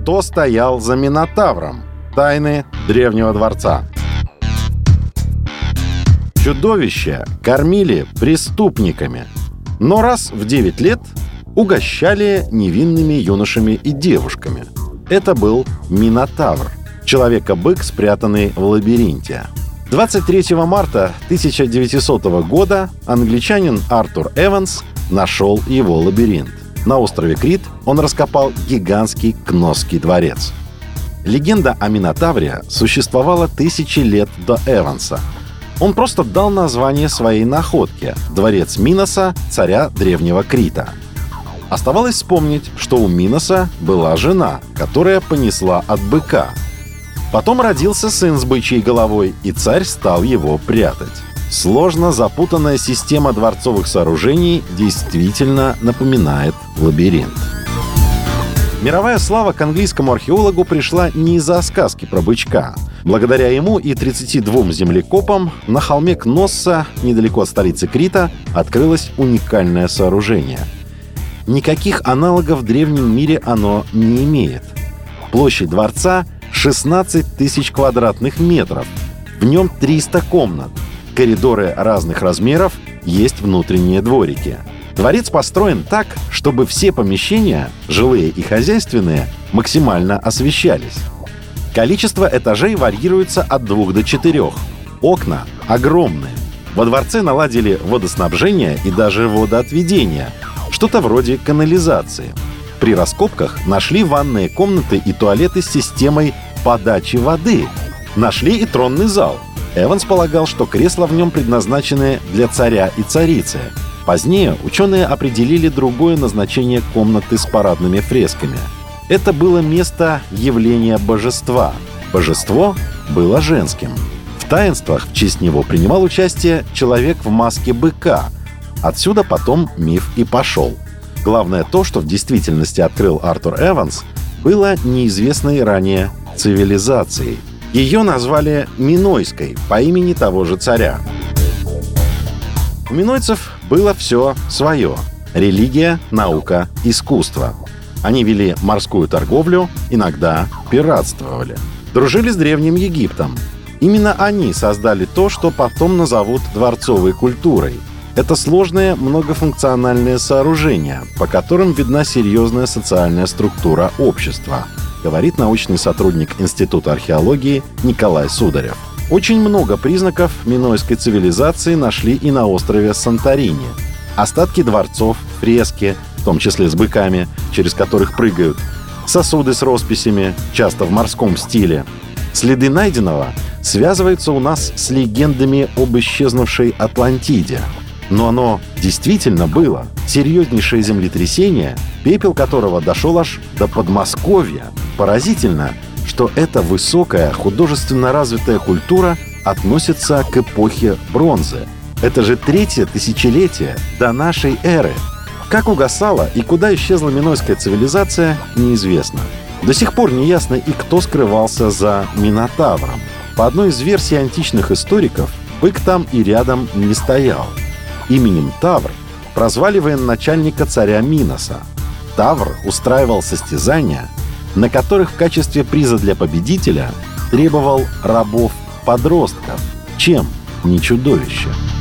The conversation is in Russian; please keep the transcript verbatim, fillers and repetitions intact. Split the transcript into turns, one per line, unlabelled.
Кто стоял за Минотавром? Тайны древнего дворца. Чудовища кормили преступниками, но раз в девять лет угощали невинными юношами и девушками. Это был Минотавр, человека-бык, спрятанный в лабиринте. двадцать третьего марта тысяча девятисотого года англичанин Артур Эванс нашел его лабиринт. На острове Крит он раскопал гигантский Кносский дворец. Легенда о Минотавре существовала тысячи лет до Эванса. Он просто дал название своей находке – дворец Миноса, царя древнего Крита. Оставалось вспомнить, что у Миноса была жена, которая понесла от быка. Потом родился сын с бычьей головой, и царь стал его прятать. Сложно запутанная система дворцовых сооружений действительно напоминает лабиринт. Мировая слава к английскому археологу пришла не из-за сказки про бычка. Благодаря ему и тридцати двум землекопам на холме Кносса, недалеко от столицы Крита, открылось уникальное сооружение. Никаких аналогов в древнем мире оно не имеет. Площадь дворца — шестнадцать тысяч квадратных метров. В нем триста комнат. Коридоры разных размеров, есть внутренние дворики. Дворец построен так, чтобы все помещения, жилые и хозяйственные, максимально освещались. Количество этажей варьируется от двух до четырех. Окна огромные. Во дворце наладили водоснабжение и даже водоотведение. Что-то вроде канализации. При раскопках нашли ванные комнаты и туалеты с системой подачи воды. Нашли и тронный зал. Эванс полагал, что кресла в нем предназначены для царя и царицы. Позднее ученые определили другое назначение комнаты с парадными фресками. Это было место явления божества. Божество было женским. В таинствах в честь него принимал участие человек в маске быка. Отсюда потом миф и пошел. Главное то, что в действительности открыл Артур Эванс, было неизвестной ранее цивилизацией. Ее назвали Минойской по имени того же царя. У минойцев было все свое – религия, наука, искусство. Они вели морскую торговлю, иногда пиратствовали. Дружили с Древним Египтом. Именно они создали то, что потом назовут дворцовой культурой. Это сложные многофункциональные сооружения, по которым видна серьезная социальная структура общества, говорит научный сотрудник Института археологии Николай Сударев. Очень много признаков минойской цивилизации нашли и на острове Санторини. Остатки дворцов, фрески, в том числе с быками, через которых прыгают, сосуды с росписями, часто в морском стиле. Следы найденного связываются у нас с легендами об исчезнувшей Атлантиде. Но оно действительно было. Серьезнейшее землетрясение, пепел которого дошел аж до Подмосковья. Поразительно, что эта высокая, художественно развитая культура относится к эпохе бронзы. Это же третье тысячелетие до нашей эры. Как угасала и куда исчезла минойская цивилизация, неизвестно. До сих пор не ясно и кто скрывался за Минотавром. По одной из версий античных историков, бык там и рядом не стоял. Именем Тавр прозвали военачальника царя Миноса. Тавр устраивал состязания, на которых в качестве приза для победителя требовал рабов-подростков. Чем не чудовище?